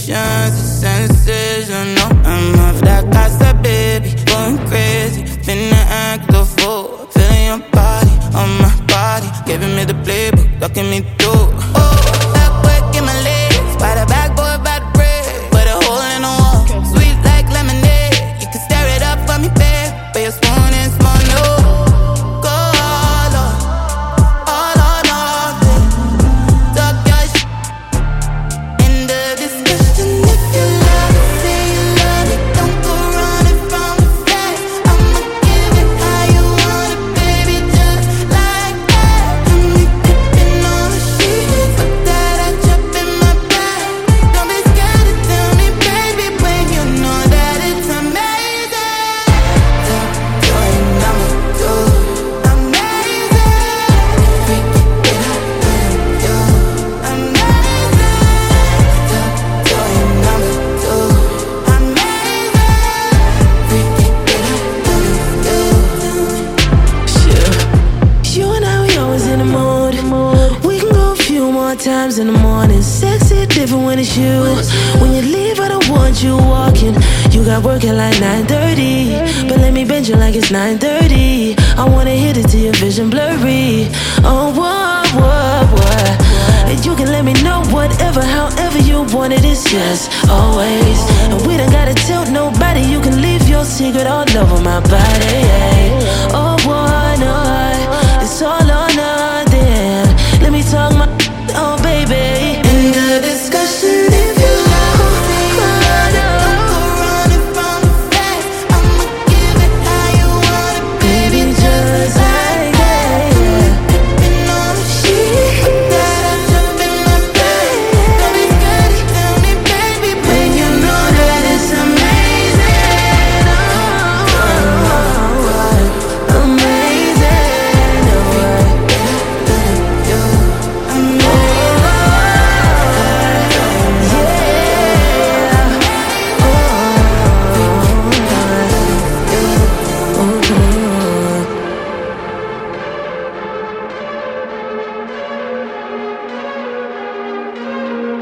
emotions, the sensational. I'm off that casa, baby, going crazy, finna act a fool. Feeling your body on my body, giving me the playbook, talking me through. Oh, that work in my legs, by the backboard, by the bread, put a hole in the wall, sweet like lemonade. You can stir it up for me, babe, but your spoon is small, no. Go all on nothing. Talk your shit in the discussion. If you love it, say you love it, don't go running from the facts. I'ma give it how you want it, baby, just like that. Got me gripping on the sheets, put that ass up in my bag. Don't be scared to tell me, baby, when you know that it's amazing. Talk your number two, amazing. Freak it out with you, amazing. Talk your number two, amazing. Freak it out with you. You and I, we always in the mood. We can go a few more times in the morning. Sexy different when it's you. When you leave, I don't want you walking. You got work at like 9:30, but let me bend you like it's 9:30. I wanna hit it till your vision blurry. Oh, what? And you can let me know whatever, however you want it. It's yes, always. And we don't gotta tell nobody. You can leave your secret all over my body.